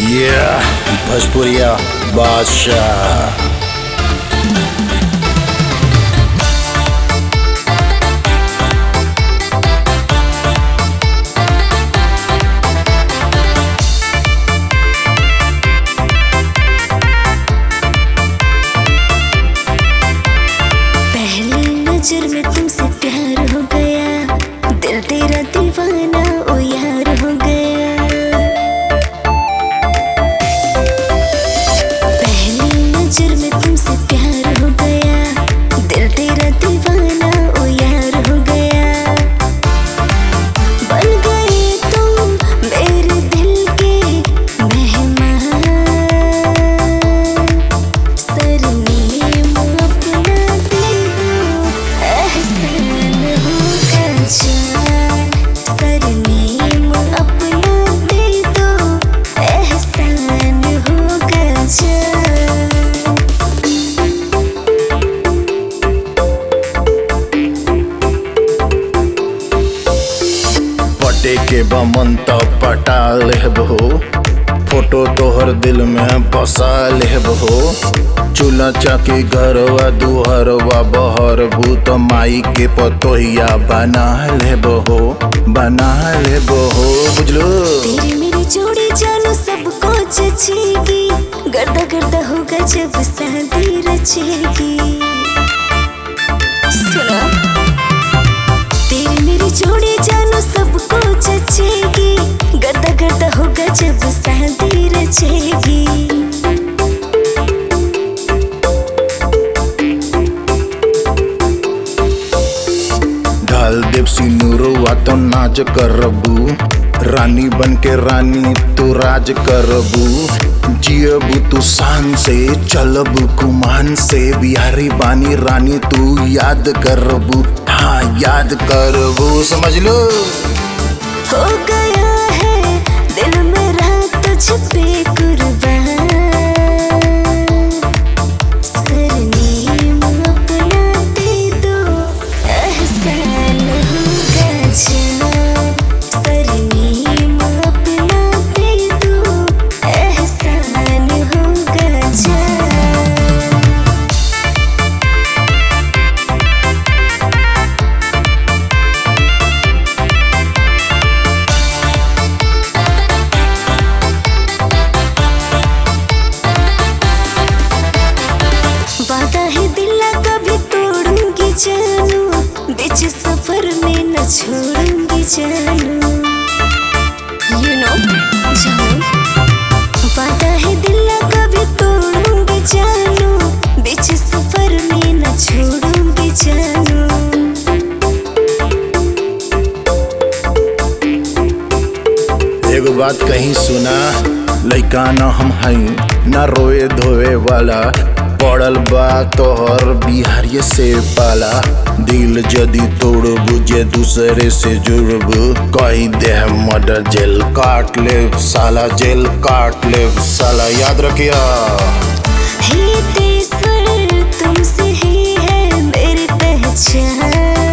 भोजपुरिया बादशाह। नजर में तुमसे प्यार हो गया, दिल तेरा दीवाना ओ यार हो गया। पहली नजर में तुमसे प्यार हो गया, दिल तेरा दीवाना ओ यार हो गया। बन गए तुम मेरे दिल के मेहमान, सरनेम अपना दे दो, एहसान होगा जान। सरनेम अपना दे दो, एहसान होगा जान। पटे के बमन त पटा लेबहो, फोटो तोहर दिल में बसा लेबहो। चूल्हा चाकी घरवा दुहरवा बहर भूत माई के पतोहिया बना लेबहो, बना लेबहो। बुझलो तेरी मेरी जोड़ी जानू सबको जचेगी, गर्दा गर्दा होगा जब शादी रचेगी। सुना, तेरी मेरी जोड़ी जानू सबको जचेगी, गर्दा गर्दा होगा जब शादी रचेगी। ढाल देव सिनुरवा तो नाच करबू, रानी बन के रानी तू राज करबू। जियबू तू शान से, चलबू कुमान से, बिहारी बानी रानी तू याद करबू। हाँ याद करबू, समझ लो। हो गया है दिल मेरा तुझ पे कुर्बान, सरनेम अपना दे दो, एहसान होगा जान। सरनेम अपना दे दो, एहसान होगा जान। वादा है दिल कभी तोड़ूंगी जानू, बीच सफर में न छोड़ूंगी जानू। You know, जानू, वादा है दिल कभी तोड़ूंगी जानू, बीच सफर में न छोड़ूंगी जानू। एगो बात कहीं सुना, लइका न हम हई ना रोए धोए वाला, पड़ल बा तोहर बिहारिये से पाला। दिल जदी तोड़बू जे दूसरे से जुड़बू, कहीं देह मर्डर जेल काट ले साला, जेल काट ले साला, याद रखिया। हे तेश्वर तुमसे ही है मेरी पहचान,